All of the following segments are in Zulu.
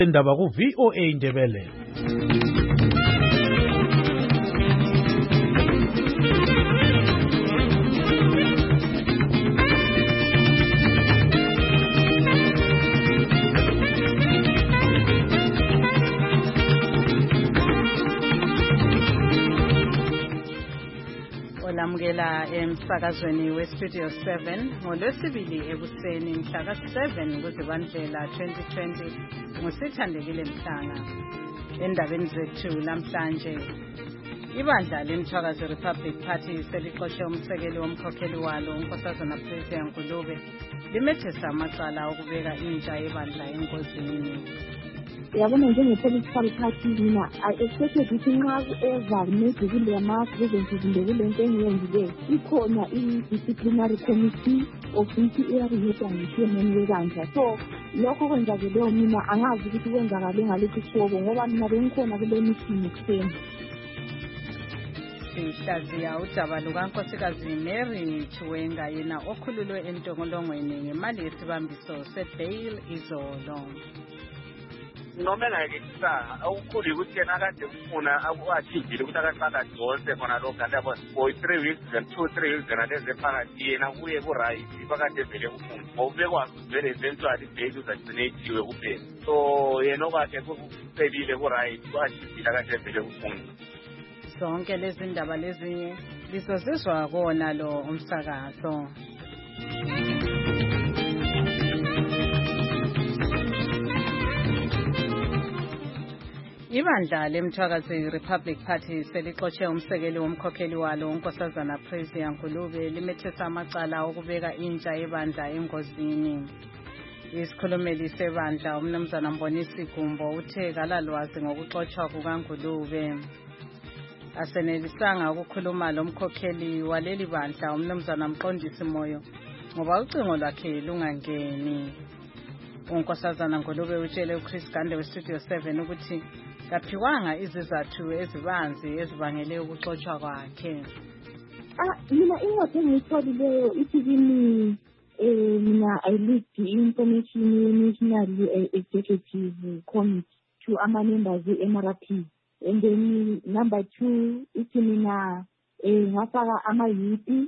Indaba ku VOA Indebele. Olamukela emsakazweni weStudio 7 ngolwesibili ekuseni mhla ka-7 kuZibandlela 2020 ngusithandekile Mhlanga. Endabeni zethu namhlanje, ibandla leMthwakazi Republic Party selixoshe umsekeli womkhokheli walo uNkosazana Prisia Ngulube limethesa amacala okubeka intsha yebandla enkosini. Yabona njenge-political party mina I-expected ukuthi nxa ku-eva maybe kule ma-grievances kule nto engiyenzileyo ikhona i-disciplinary committee of which iyariheta nge-chairman webandla. So lokho kwenzakeleyo mina angazi ukuthi kwenzakale ngalokhu hlobo ngoba mina bengikhona kule meeting ekuseni. Sihlaziya udaba lukaNkosikazi Mary Chiwenga yena okhululwe entolongweni ngemali yesibambiso se-bail izolo. Noma engayekisanga okukhulu ukuthi yena kade ufuna athindile ukuthi akaqala Jose khona lo kanti yabo for 3 weeks and 2-3 weeks ngalezi phakathi yena kuye ku-right bakade vele ufuna ngokubekwazi vele eventually bail uzagcinethiwe kuphela. So yena okwakhe kucelile ku-right kwathindile akade vele ufuna. Zonke lezi ndaba lezinye lizozizwa kona lo umsakazo. Ibandla leMthwakazi Republic Party selixoshe umsekeli womkhokheli walo uNkosazana Prisia Ngulube limethesa amacala okubeka intsha yebandla engozini. Isikhulumeli sebandla uMnumzana Mbonisi Gumbo uthe kalalwazi ngokuxotshwa kukaNgulube. Asenelisanga ukukhuluma lomkhokheli waleli bandla uMnumzana Mqondisi Moyo ngoba ucingo lwakhe lungangeni. uNkosazana Ngulube utshele uChris Gande weStudio 7 ukuthi kaphiwanga izizathu ezibanzi ezibangele ukuxotshwa kwakhe. Mina ingxoxo engiyitholileyo ithi kimi mina I lead the information national executive committee to ama-members e-MRP. And then number 2 ithi mina ngafaka ama-youth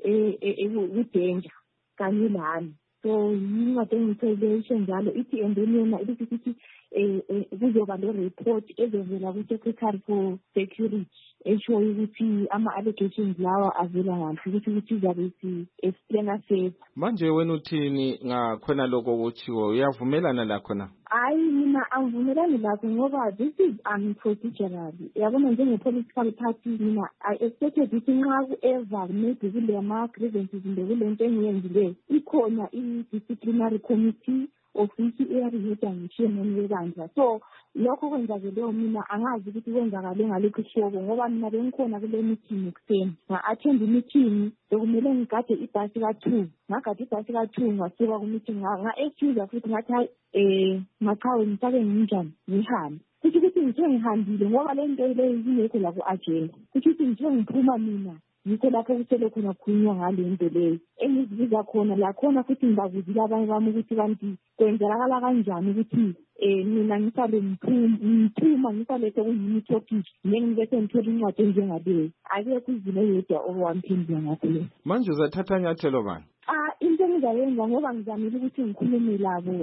ku-danger kanye lami. So ingxoxo engiyitholileyo njalo ithi and then yena ithi kuzoba le-report ezovela ku-Secretary for Security eshoyo ukuthi ama-allegations lawa avela ngaphi ukuthi izabe isi-explainer safe. Manje wena uthini ngakhona lokho kutshiwo, uyavumelana lakho na? Hayi mina angivumelani lakho ngoba this is unprocedural. Yabona njenge-political party mina I-expected ukuthi nxa ku-eva maybe kule ma-grievances kule nto engiyenzileyo ikhona i-disciplinary committee of which iyariheta nge-chairman webandla. So lokho kwenzakeleyo mina angazi ukuthi kwenzakale ngalokhu hlobo ngoba mina bengikhona kule meeting ekuseni nga-attend meeting bekumele ngigade ibhasi ka-2 ngagade ibhasi ka-2 ngasuka ku-meeting nga-excuse futhi ngathi hayi ngachawe ngifake nginjani ngihambe kuthi ukuthi ngithe ngihambile ngoba le nto leyo ingekho la ku-agenda kuthi ukuthi ngithe ngiphuma mina yikho lapho kusele khona kukhulunywa ngale nto leyo engizibiza khona lakhona futhi ngibabuzile abanye bami ukuthi kanti kwenzelakala kanjani ukuthi mina ngisale ngiphuma ngisalethe kuyini topic ngengibese ngithola incwadi enjengaleyo akekho izile yedwa owamphendula ngakho leyo. Manje uzathatha nyathelo bani? Into engizayenza ngoba ngizamile ukuthi ngikhulume labo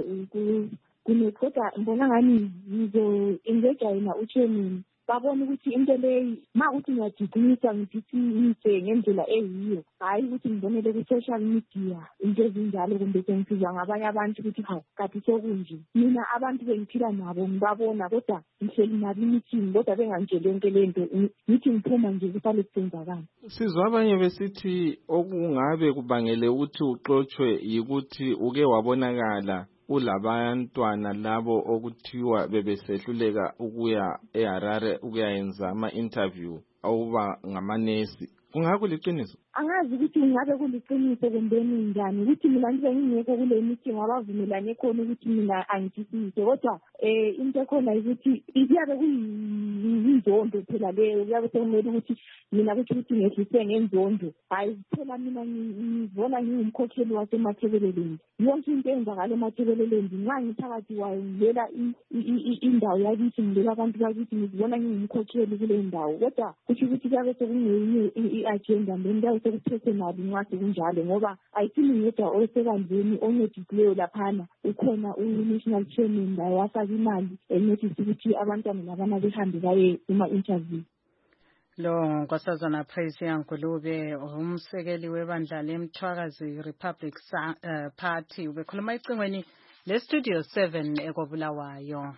kodwa mbona ngani ngizo-engage yena uchairman babona ukuthi into leyi ma ukuthi ngiyajigumisa ngidisise ngendlela eyiyo hayi ukuthi ngibonele ku-social media into ezinjalo kumbe sengisizwa ngabanye abantu ukuthi hawu kati sokunje. Mina abantu bengiphila nabo ngibabona kodwa ngihleli nabo i-meeting kodwa bengangitsheli yonke le nto ngithi ngiphuma nje kusale kusenzakala. Sizwa abanye besithi okungabe kubangele ukuthi uxotshwe yikuthi uke wabonakala ulabantwana labo okuthiwa bebesehluleka ukuya eHarare ukuyayenza ama-interview awuba ngamanesi Kungakuliqiniso? Angazi ukuthi ngabe kuliqiniso kumbeni njani ukuthi mina ngibe ngingekho kule meeting abavumelane khona ukuthi mina angithisise kodwa into ekhona ukuthi iyabe kuyinzondo phela leyo kuyabe sekumele ukuthi mina ukuthi ngehlise ngenzondo hayi phela mina ngizona ngingumkhokheli wasemathebeleleni yonke into eyenzakala emathebeleleni nxa ngiphakathi kwayo ngivela indawo yakithi ngivela abantu bakithi ngizibona ngingumkhokheli kule ndawo kodwa kusho ukuthi kuyabe sekungenye i-agenda kuyabe sekupersonali nxa sekunjalo ngoba ayithini ngedwa osekandleni oncedisileyo laphana ukhona u-national chairman laye wafaka imali encedisa ukuthi abantwana labana behambe baye kuma-interview. Lo Nkosazana Praise Ngulube umsekeli webandla leMthwakazi Republic Party ubekhuluma ecingweni le-Studio 7 eKobulawayo.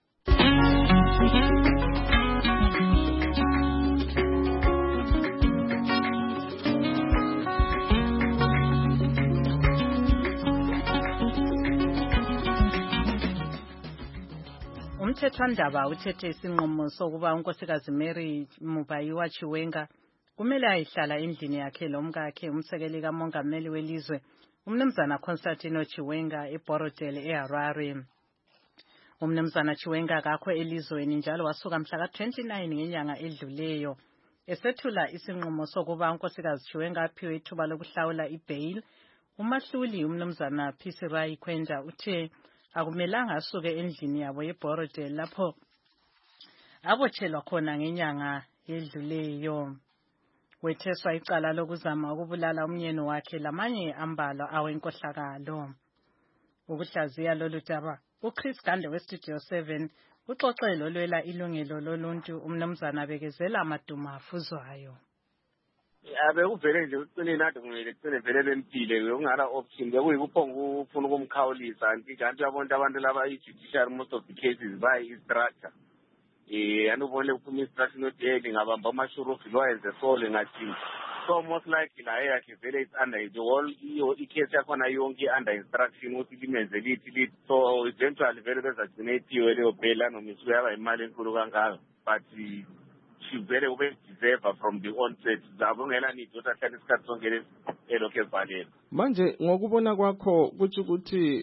Umthethwandaba uthethe isinqumo sokuba unkosikazi Mary Mubayiwa Chiwenga kumele ayihlala endlini yakhe lomkakhe umsekeli kamongameli welizwe umnumzana Constantino Chiwenga eBorodale eHarare. Umnumzana Chiwenga akakho elizweni njalo wasuka mhla ka-29 ngenyanga edluleyo esethula isinqumo sokuba unkosikazi Chiwenga aphiwe ithuba lokuhlawula ibail. Umahluli umnumzana Phisirai Khwenja uthe akumelanga asuke endlini yabo eBorodale lapho abotshelwa khona ngenyanga edluleyo. Wetheswa icala lokuzama ukubulala umyeni wakhe lamanye ambalwa awenkohlakalo. Ukuhlaziya lolu daba uChris Gande weStudio 7 uxoxelo olwela ilungelo loluntu umnumzana Bekezela Maduma Fuzwayo. Bekuvele nje ucine nathi kumele kucine vele bempile ungala option bekuyikuphonga ufuna ukumkhawulisa kanti uyabona abantu laba i-judiciary most of the cases bayi-structure anubone kuphuma i-structure nodeli ngabamba amashurufu lwayenze sole ngathi so most likely la yakhe vele it's under the whole i-case yakhona yonke under instruction ukuthi limenze lithi so eventually vele bezagcine itiwe leyo bail noma isuke yaba imali enkulu kangaka but vele ube deserve from the onset zabongela need ukuthi ahlale isikhathi sonke elokhu evalele. Manje ngokubona kwakho kuthi ukuthi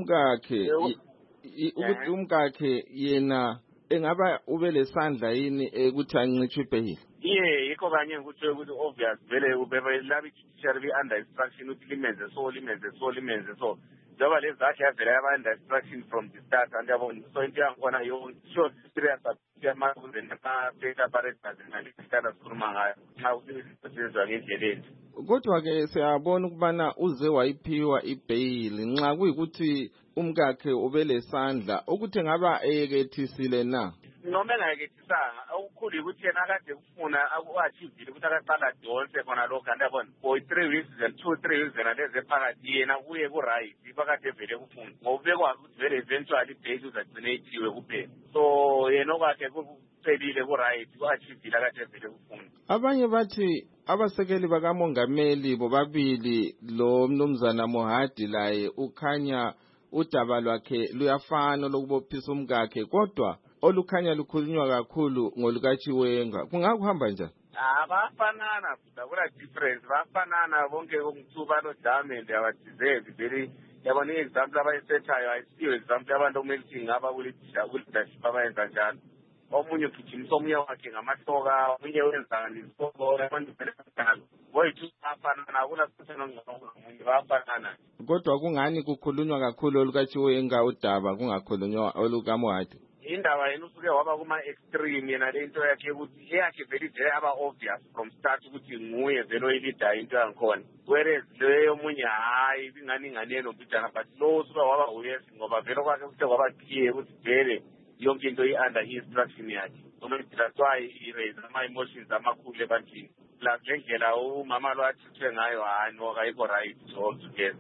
umkakhe yena engaba ube lesandla yini ukuthi ancitshwe ibail? Yikho kanye ukuthi obvious vele ubelaba i-judiciary under instruction ukuthi limenze so njengoba lezi zakhe yavela yaba under instruction from the start and yabona so into yankhona yonke short serious yamakuze nama-state apparatus nalisihlala sikhuluma ngayo nxa usetshenziswa ngendleleni. Kodwa-ke siyabona ukubana uze wayiphiwa ibail nxa kuyikuthi umkakhe ubelesandla ukuthi ngaba eyekethisile na? Noma engayekethisanga okukhulu ukuthi yena akade kufuna aku-achievile ukuthi akaqala adonse khona lokho kanti yabona for 3 weeks and 2-3 weeks lezi ephakathi yena kuye ku-right bakade vele kufuna ngokubekwazi ukuthi vele eventually ibail uzagcine ithiwe kuphela so yena okwakhe kucelile ku-right ku-achievile akade vele kufuna. Abanye bathi abasekeli bakamongameli bobabili lo mnumzana Mohadi laye ukhanya udaba lwakhe luyafana lokubophisa umkakhe kodwa olukhanya lukhulunywa kakhulu ngolukaChiwenga kungakuhamba njani? Bafanana futhi akula difference bafanana bonke umthuba lodamende abadeserve vele yabona i-example abayisethayo ayisiyo example abantu okumele ukuthi ngaba kuli-leadership abayenza njalo. Omunye ugijimisa omunye wakhe ngamahloka omunye wenza ngesoko abantu vele kanjalo boyithu bafanana akula omunye bafanana. Kodwa kungani kukhulunywa kakhulu olukaChiwenga udaba kungakhulunywa olukaMohadi? Indaba yena usuke waba kuma-extreme yena le into yakhe ukuthi eyakhe vele ivele yaba obvious from start ukuthi nguye vele oyilidayo into yankhona whereas leyo omunye hhayi ingane mbijana but lo usuke waba uyes ngoba vele kwakhe kuse kwaba clear ukuthi vele yonke into i-under i-instruction yakhe that's why i-raise ama-emotions amakhulu ebantwini plus le ndlela umama lo athithwe ngayo hhayi no kayikho right all together.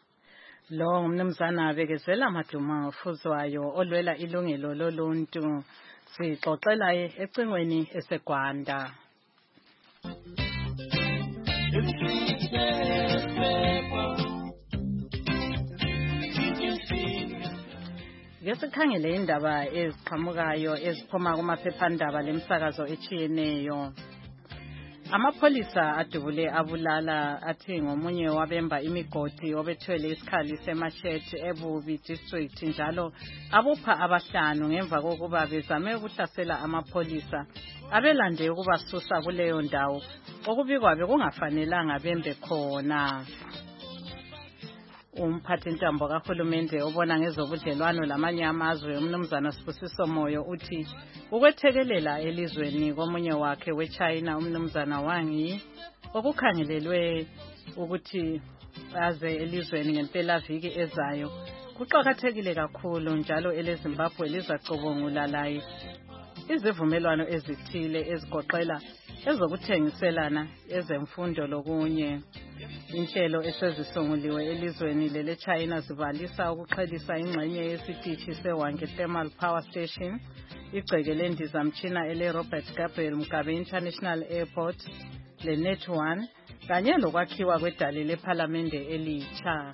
Lo umnumzana Bekezela Maduma Fuzwayo olwela ilungelo loluntu sixoxela ecingweni eseGwanda. Ngesikhangele indaba eziqhamukayo eziphuma kumaphephandaba lemsakazo etshiyeneyo. Amapholisa adubule abulala athi ngomunye wabemba imigodi obethwele isikhali semashete eBubi district njalo abupha abahlanu ngemva kokuba bezame ukuhlasela amapholisa abelande ukubasusa kuleyo ndawo okubikwa bekungafanelanga bembe khona. Umphathintambo kahulumende obona ngezobudlelwano lamanye amazwe umnumzana Sibusiso Moyo uthi ukwethekelela elizweni komunye wakhe weChina umnumzana Wang Yi okukhangelelwe ukuthi aze elizweni ngempelaviki ezayo kuqakathekile kakhulu njalo eleZimbabwe lizacubungula laye izivumelwano ezithile ezigoqela ezokuthengiselana ezemfundo lokunye. Inhlelo esezisunguliwe elizweni leleChina zibalisa ukuqhelisa ingxenye yesitishi seWange Thermal Power Station, igceke lendizamtshina ele-Robert Gabriel Mugabe International Airport, le-Net1 kanye lokwakhiwa kwedale lephalamende elitsha.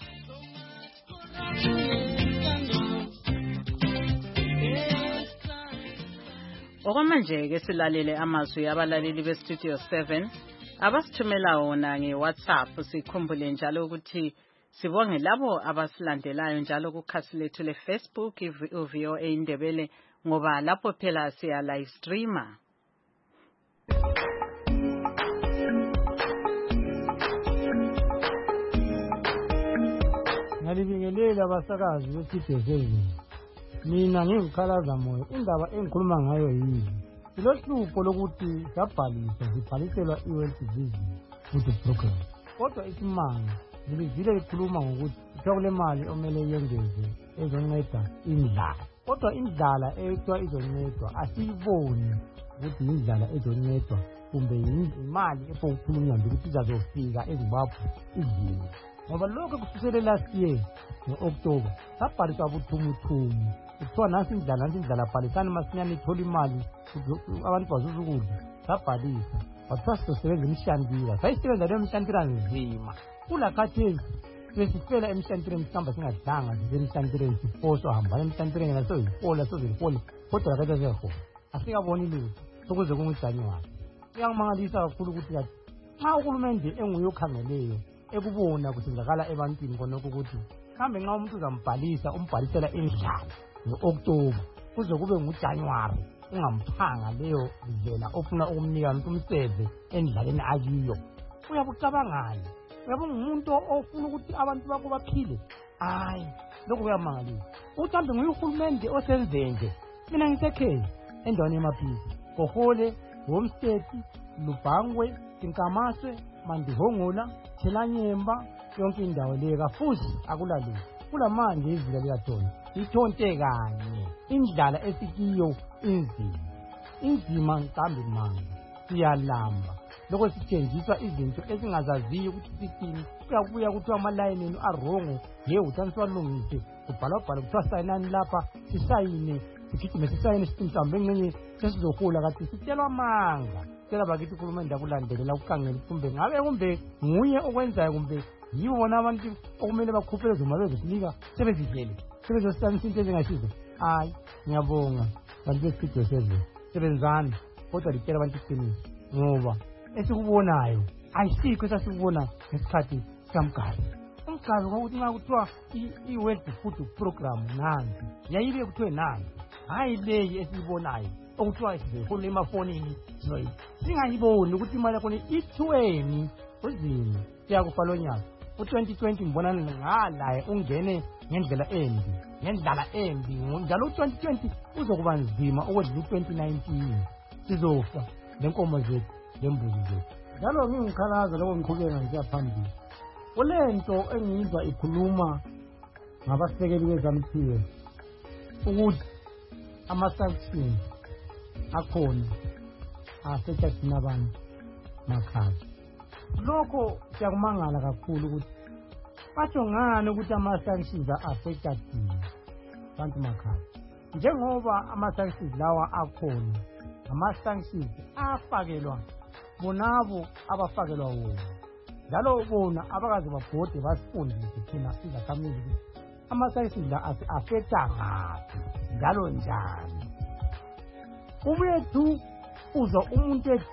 Okwamanje-ke silalele amazwi abalaleli beStudio 7 abasithumela wona ngeWhatsApp. Sikhumbule njalo ukuthi sibonge labo abasilandelayo njalo kukhasi lethu leFacebook iVOA Indebele ngoba lapho phela siya live streamer. Ngibingelela abasakazi beStudio 7. Mina ngingikhalaza Moyo indaba engikhuluma ngayo yini. Silohlupho lokuthi sibhaliselwa i-World Vision Food Program. Kodwa isimanga ngilizile likhuluma ngokuthi kule mali omele yengeze ezonceda indlala. Kodwa indlala ethiwa izoncedwa asiyiboni ukuthi indlala ezoncedwa kumbe imali ephokulunywa ukuthi izazofika eZimbabwe idliwe. Ngoba lokho kusukela last year ngo-October sabhaliswa buthumuthumu kuthiwa nasi indlala bhalisani masinyane ithola imali abantu bazuza ukudla sabhalisa bathiwa sizosebenza emishantira sayisebenza leyo mishantira nzima kulakhathesi sesifela emshantireni sihamba singadlanga sisemshantireni sifoso hambana emshantireni nasozifola sozilifola kodwa lakhathi siyahona asikaboni lutho sokuze kunguJanuwari. Kuyangimangalisa kakhulu ukuthi kathi nxa uhulumende enguye okhangeleyo ekubona kusenzakala ebantwini konke ukuthi kambe nxa umuntu uzambhalisa umbhalisela indlala ngo-October kuze kube nguJanuwari ungamphanga leyo ndlela ofuna ukumnika umuntu umseve endlaleni akiyo uyabucabangani? Uyabe ngumuntu ofuna ukuthi abantu bakho baphile? Hayi, lokho kuyamangalisa. Uthambe nguye uhulumende osenzenje. Mina ngisekhaya endaweni yemaphisi Kohole, Homestead, Lubangwe, Tinkamaswe, Mandihongola, Thelanyemba, yonke indawo leyo kafuthi akulalutho. Kulamanje izila likaThoni ithonte kanye indlala esikiyo inzima nkambi manga siyalamba lokho sithenjiswa izinto esingazaziyo ukuthi sithini kuyabuya kuthiwa amalayini enu arongo uthaniswa lungise kubhalwa kuthiwa sayinani lapha sisayine sigijime sisayine sithi mhlawumbe engxenye sesizohula kathi sitshelwa amanga sicela bakithi uhulumende akulandelela ukukhangela kumbe ngabe nguye okwenzayo kumbe yibo bona abantu okumele bakhuphe lezo mali bezosinika sebezidlele sebezosisanisa into ezingasizo. Hayi, ngiyabonga bantu beStudio 7 sebenzani kodwa litshela abantu iqiniso ngoba esikubonayo ayisikho esasikubona ngesikhathi sikamgari. Umgari ngokuthi nxa kuthiwa i-World Food Program nansi yayibe kuthiwe nansi hayi leyi esiyibonayo okuthiwa sizoyihola emafonini singayiboni ukuthi imali yakhona ithiweni uzini siyakufa lo nyaka. U-2020 mbona ngalaye ungene ngendlela embi njalo u-2020 uzokuba nzima okwedlula u-2019 sizofa lenkomo zethu lembuzi zethu. Njalo ngingikhalaza lokho ngiqhubeka ngisiya phambili kulento engiyizwa ikhuluma ngabasekeli bezamthiyo ukuthi ama-sanction akhona asethathina abantu makhaya. Lokho siyakumangala kakhulu ukuthi batsho ngani ukuthi ama-sanctions affectathina bantu makhaya njengoba ama-sanctions lawa akhona ama-sanctions afakelwa bonabo abafakelwa wona njalo bona abakaze babhode basifundise thina izakhamizi ama-sanctions la asi-affecta ngaphi njalo njani. Ubuye tu uzwa umuntu ethi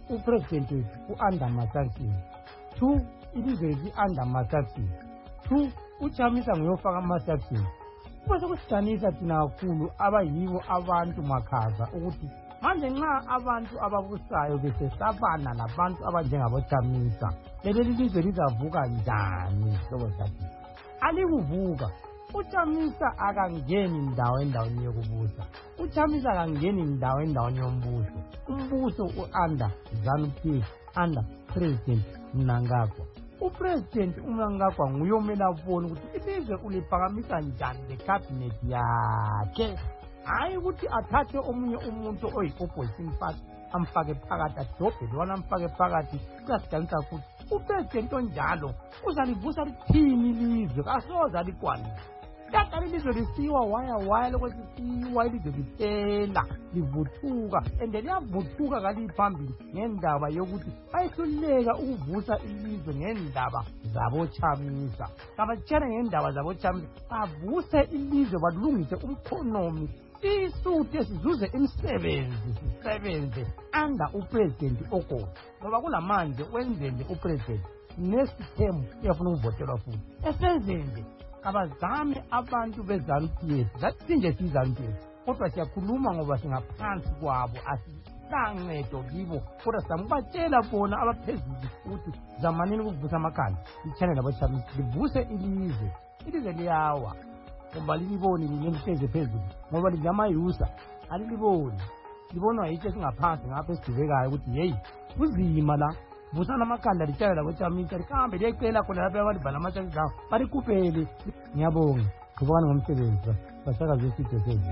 upresident wethu u-under ma-sanction. 2 ilizwe lethu i-under ma-sanction. 2 uChamisa nguyofaka ama-sanction. Kuba sekusidanisa thina kakhulu abayibo abantu makhaza ukuthi manje nxa abantu ababusayo besesabana labantu abanjengaboChamisa, leli lizwe lizavuka njani hlobo sathi? Alikuvuka. uChamisa akangeni ndawo endaweni yokubusa. uChamisa akangeni ndawo endaweni yombuso. Umbuso u-under ZANU-PF, under President Mnangagwa. Upresident uMnangagwa nguyomela abone ukuthi ilizwe uliphakamisa njani lecabinet yakhe, hayi ukuthi athathe omunye umuntu oyi-opposition party amfake phakathi, adobhe lwana amfake phakathi. Kuyasidanisa futhi upresident onjalo uzalivusa lithini ilizwe, kasoze alikwanise. Kaka ilizwe lisiwa waya lokho lisiwa ilizwe liphela livuthuka, ende liyavuthuka kaliphambili ngendaba yokuthi bayihluleka ukuvusa ilizwe ngendaba zaboChamisa. Kabatshele ngendaba zaboChamisa bavuse ilizwe balungise umkhonomi, isuthe sizuze imisebenzi, sisebenze under upresident okhona. Ngoba kulamanje wenzele upresident next term uyafuna ukuvotelwa futhi esenzenze. Abazame abantu beZANU-PF, zasinje siZANU-PF, kodwa siyakhuluma ngoba singaphansi kwabo, asilancedo kibo, kodwa sangibatshela bona abaphezulu ukuthi zamanini ukuvusa amakhanda ichannel abaChamisa livuse ilizwe liyawa, ngoba liliboni lihleze phezulu, ngoba lingamayusa aliliboni, libonwa yithi singaphansi ngapha esidubekayo ukuthi hey kuzima la. Vusana amakhanda litshayela laboChamisa lihambe liyecela khona lapha abantu balamatshansi lawo balikupele. Ngiyabonga ngibona ngomsebenzi basakaza isitho sezwe.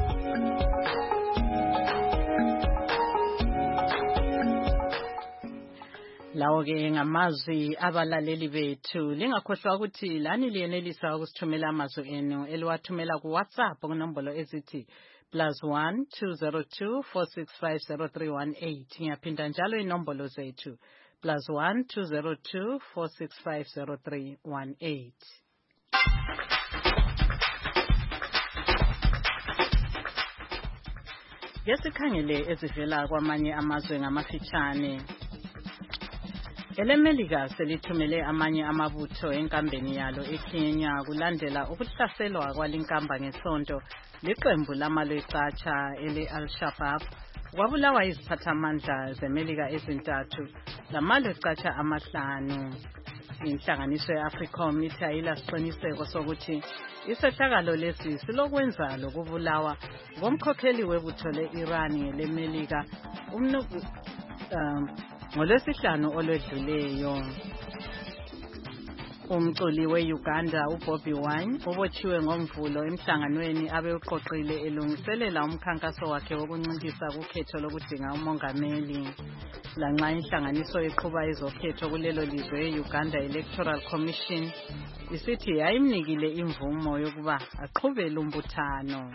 Lawo-ke ngamazwi abalaleli bethu. Lingakhohlwa ukuthi lani liyenelisa ukusithumela amazwi enu eliwathumela ku-WhatsApp kunombolo ezithi +1 202 465 0318. Ngiyaphinda njalo inombolo zethu +1 202 465 0318. Ngesikhangele ezivela kwamanye amazwe ngamafitshane. EleMelika selithumele amanye amabutho enkambeni yalo eKenya kulandela ukuhlaselwa kwalinkamba ngesonto liqembu lamalwecatsha ele-Al-Shabaab. Kwabulawa iziphathamandla zeMelika ezintathu lamalwecatsha amahlanu. Inhlanganiso ye-AFRICOM ithi ayilasiqiniseko sokuthi isehlakalo lesi silokwenza lokubulawa komkhokheli webutho le-Iran ngeleMelika ngoLwesihlanu olwedluleyo. Umculi we-Uganda uBobby Wine ubotshiwe ngomvulo emhlanganweni abewuqoqile elungiselela umkhankaso wakhe wokunciphisa kukhetho lokudinga umongameli. Lanxa inhlanganiso eqhuba ezokhetho kulelo lizwe e-Uganda Electoral Commission isithi yayimnikile imvumo yokuba aqhubele umbuthano.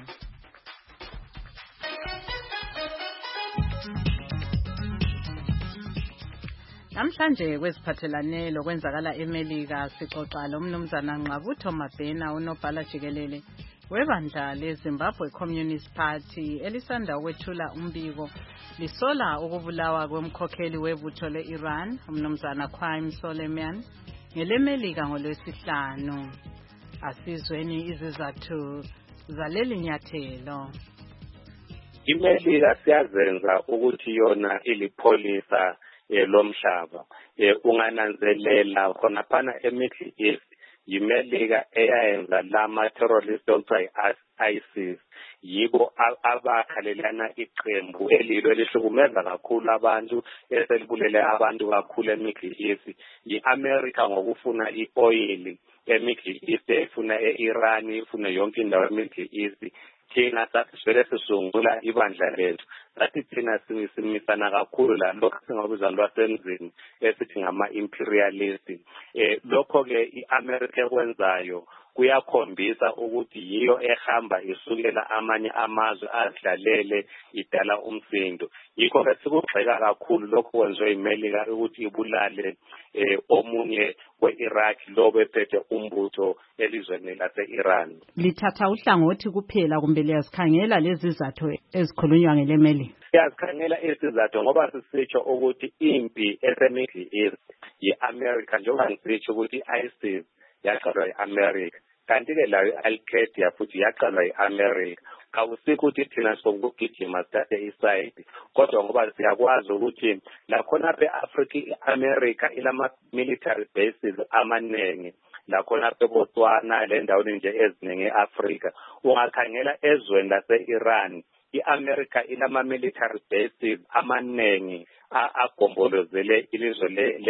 Namhlanje kweziphathelane lokwenzakala eMelika sixoxa lomnumzana Nqabutho Mabhena unobhala jikelele webandla leZimbabwe Communist Party elisanda ukwethula umbiko lisola ukubulawa kwemkhokheli webutho le-Iran umnumzana Qasem Soleimani ngeleMelika ngoLwesihlanu. Asizweni izizathu zaleli nyathelo. iMelika siyazenza ukuthi yona ilipholisa lomhlaba. Ungananzelela khona phana eMiddle East iMelika eyayenza lama terrorist ISIS yibo abakhalelana iqembu elilo elihlukumeza kakhulu abantu eselibulele abantu kakhulu eMiddle East. iAmerica ngokufuna ioil eMiddle East efuna eIran ifuna yonke indawo eMiddle East. Thina sasivele sisungula ibandla lethu sathi thina simisana kakhulu la lokho singabuza lwasemzini esithi ngama-imperialist. Lokho-ke i-America ekwenzayo kuyakhombisa ukuthi yiyo ehamba isukela amanye amazwe adlalele idala umsindo. Yikho-ke sikugxeka kakhulu lokho kwenziwe iMelika ukuthi ibulale omunye we-Iraq lo bephethe umbutho elizweni lase-Iran. Lithatha uhlangothi kuphela kumbe liyazikhangela lezi zathu ezikhulunywa ngeleMelika? siyazikhangela isizathu ngoba sisitsho ukuthi impi ese-Middle East yi-America njengoba ngisitsho ukuthi i-ISIS yaqalwa yi-America kanti-ke layo i-Al-Qaeda futhi yaqalwa yi-America. Awusikho ukuthi thina sokugijima sithathe isayidi kodwa ngoba siyakwazi ukuthi lakhona be-Africa i-America ilama-military bases amaningi lakhona beBotswana le ndawo nje eziningi e-Africa. Ungakhangela ezweni lase-Iran i-America ilama-military bases amaningi agombolozele ilizwe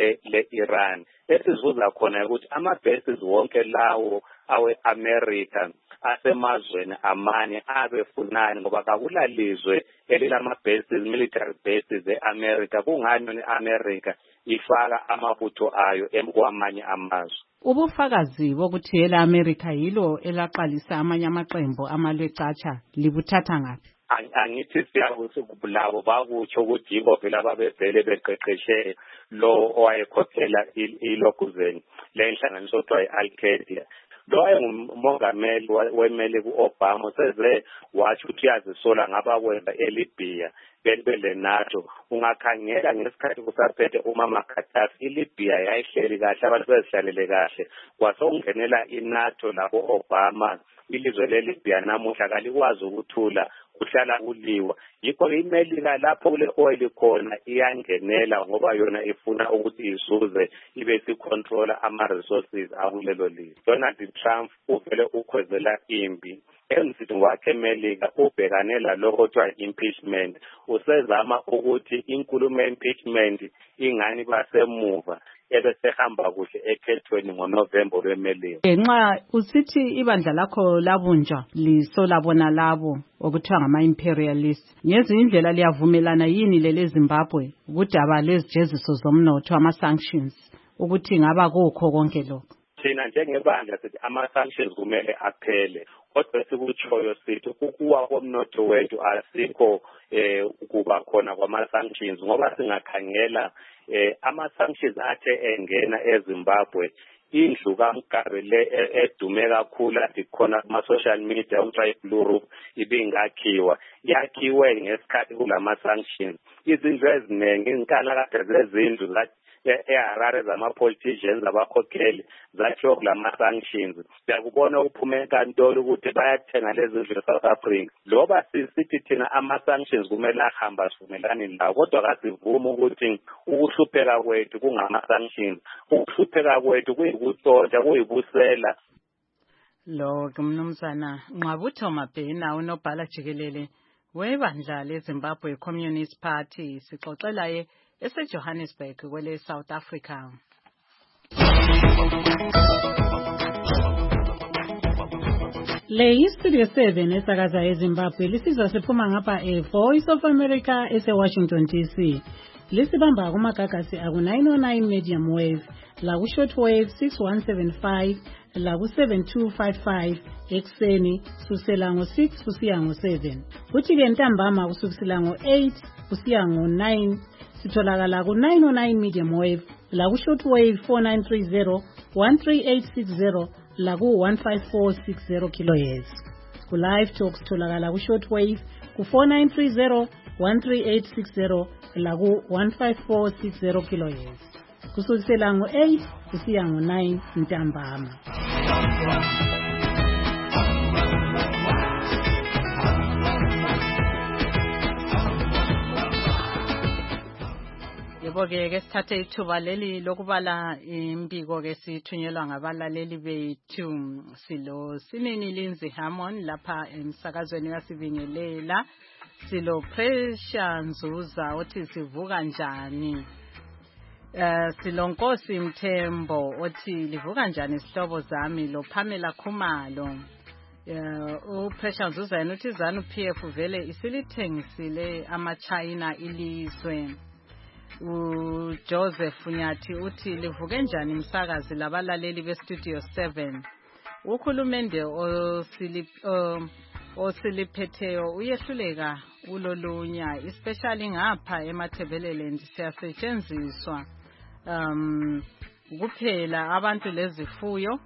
le-Iran. Esizuza khona ukuthi ama-bases wonke lawo awe-America asemazweni amanye abefunani ngoba kakulalizwe elilama-bases military bases e-America. Kungani i-America ifaka amabutho ayo kwamanye amazwe? Ubufakazi bokuthi ele-America yilo elaqalisa amanye amaqembu amalwecatsha libuthatha ngaphi? Angithi siyakuthi labo bakutsho ukuthi yibo vele ababevele beqeqeshe lo owayekhokhela ilokuzeni le nhlanganiso okuthiwa i-Al-Qaeda. Lo wayengumongameli wemele ku-Obama useze watsho ukuthi uyazisola ngabakwenza eLibya bele NATO. Ungakhangela ngesikhathi kusaphethe uMammar Gaddafi iLibya yayihleli kahle abantu bezihlalele kahle kwasokungenela iNATO labo Obama ilizwe leLibya namuhla kalikwazi ukuthula kuhlala kuliwa. Yikho iMelika lapho kule oil khona iyangenela ngoba yona ifuna ukuthi izuze ibe sicontrola ama-resources akulelo lizwe. Donald Trump uvele ukhwezela impi emzini wakhe eMelika ubhekane lalokho kuthiwa impeachment. Usezama ukuthi inkulumo impeachment ingani basemuva ebesehamba kuhle ekhethweni ngoNovember lweMelika. Nxa usithi ibandla lakho labunjwa lisolabona labo okuthiwa ngama-imperialist, ngezinye indlela liyavumelana yini lele Zimbabwe kudaba lezijeziso zomnotho ama-sanctions ukuthi ngaba kukho konke lokho? Thina njengebandla sithi ama-sanctions kumele aphele kodwa sikutshoyo sithi ukuwa komnotho wethu asikho ukuba khona kwama-sanctions ngoba singakhangela ama-sanctions athe engena eZimbabwe indlu kaMgabe le edume kakhulu adikhona kuma-social media okuthiwa i-Blue Roof ibingakhiwa yakhiwe ngesikhathi kulama-sanctions. Izindlu eziningi inkalakade zezindlu eHarare zama-politicians abakhokheli zakhiwa kulama-sanctions. Siyakubona ukuphuma enkantolo ukuthi bayathenga lezi zindlu e-South Africa. Loba sithi thina ama-sanctions kumele ahamba sivumelane lawo kodwa kasivuma ukuthi ukuhlupheka kwethu kungama-sanctions. Ukuhlupheka kwethu kuyikutsontsha kuyibusela. Lo kumnumzana Nqabutho Mabhena unobhala jikelele webandla leZimbabwe Communist Party sixoxela eseJohannesburg kwele South Africa. Le Studio 7 esakaza eZimbabwe lisizwa siphuma ngapha Voice of America ese-Washington DC. Lisibamba kumagagasi aku-909 medium wave, laku-shortwave 6175, laku-7255 ekseni kusukela ngo-6 kusiya ngo-7. Kuthi-ke ntambama kusukela ngo-8 kusiya ngo-9 sitholakala ku-909 medium wave, laku-shortwave 4930, 13860, laku-15460 kHz. Ku-live talk sitholakala ku-shortwave ku-4930, 13860, laku-15460 kHz. Kusukela ngo-8 kusiya ngo-9 ntambama. Yebo-ke sithathe ithuba leli lokubala imbiko ke sithunyelwa ngabalaleli bethu. Silo Sinini Lindsay Hammond lapha emsakazweni kaSibingelela. Silo Pressure Nzuza othi sivuka njani. Silo Nkosi Mthembo othi livuka njani sihlobo zami. Lo Pamela Khumalo. Pressure Nzuza yena uthi ZANU PF vele isilithengisile ama-China ilizwe. Joseph Nyathi uthi livuke njani umsakazi labalaleli beStudio 7. Ukhulumende osiliphetheyo uyehluleka ulolunya especially ngapha eMathebelele siyasetshenziswa kuphela abantu lezifuyo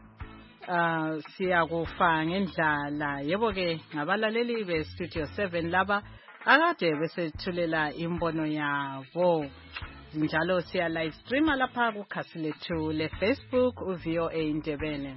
siyakufa ngendlala. Yebo ke ngabalaleli beStudio 7 laba akade besethulela imbono yabo. Njalo siya live stream lapha kukhasi lethu le Facebook uVOA Indebele.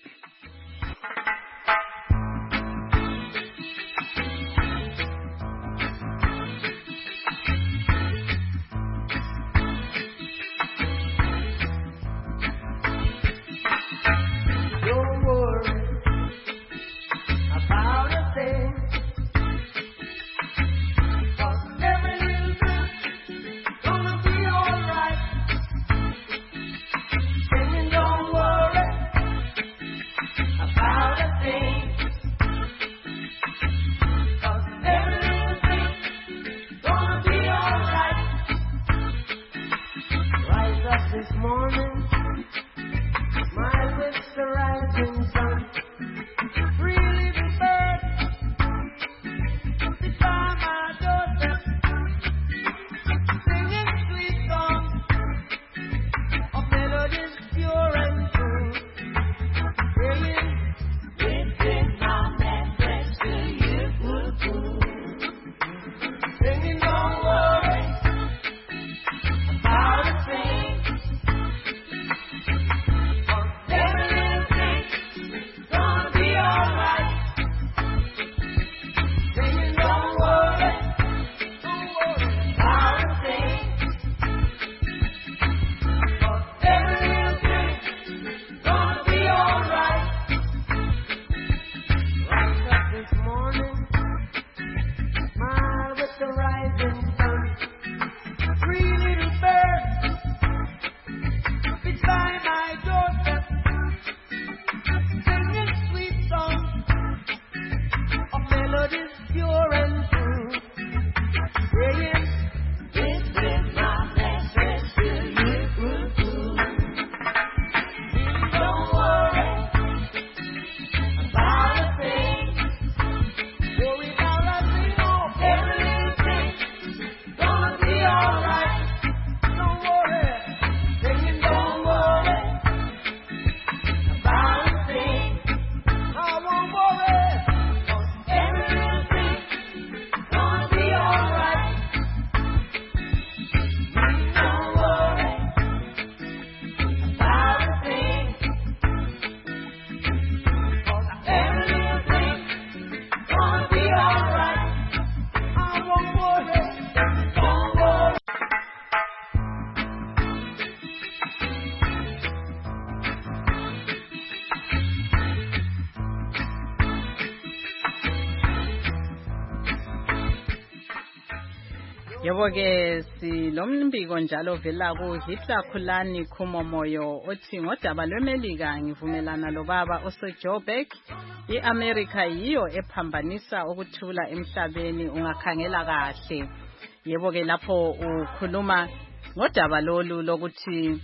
Yebo ke silommbiko njalo vela ku Hitler Khulani Khumomoyo othi ngodaba lweMelika ngivumelana lobaba oseJoburg iAmerica yiyo ephambanisa ukuthula emhlabeni ungakhangela kahle. Yebo ke lapho ukhuluma ngodaba lolu lokuthi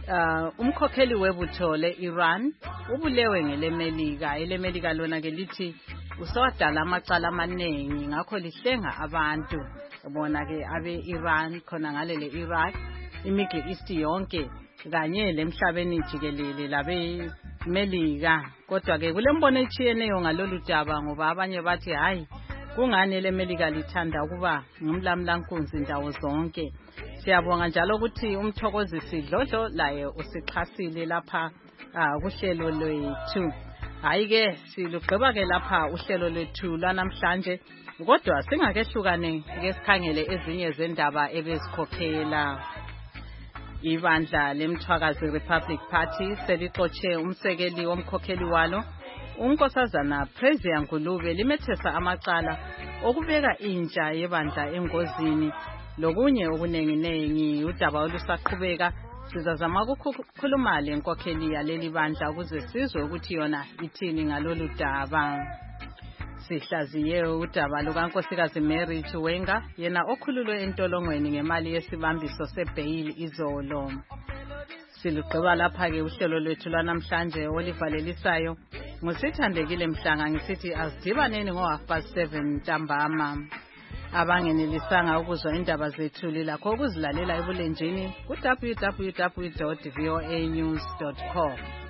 umkhokheli webutho leIran ubulewe ngeleMelika. eleMelika lona ke lithi usawadala amacala amaningi ngakho lihlenga abantu. Bona ke abe-Iran khona ngale le-Iraq imiddle east yonke kanye lemhlabeni jikelele labe-Melika. Kodwa ke kulembono etshiyeneyo ngalolu daba ngoba abanye bathi hayi kungani leMelika lithanda ukuba ngumlamlankunzi indawo zonke. Siyabonga njalo ukuthi umthokozisi Dlodlo laye usixhasile lapha kuhlelo lwethu. Hayi ke silugqiba ke lapha uhlelo lwethu lwanamhlanje. Kodwa singakehlukane ke sikhangele ezinye zendaba ebezikhokhela. Ibandla leMthwakazi Republic Party selixotshe umsekeli womkhokheli walo uNkosazana President Ngulube limethesa amacala okubeka intsha yebandla engozini lokunye okunenginengi. Udaba olusaqhubeka sizazama ukukhuluma lenkokheli yaleli bandla ukuze sizwe ukuthi yona ithini ngalolu daba. Sihlaziye udaba lukaNkosikazi Mary Chiwenga yena okhululwe entolongweni ngemali yesibambiso sebail izolo. Silugqiba lapha ke uhlelo lwethu lwanamhlanje olivalelisayo ngusithandekile Mhlanga ngisithi asidibaneni ngo7:30 ntambama. Abangenelisanga ukuzwa indaba zethu lilakho ukuzilalela ebulenjini ku www.voanews.com.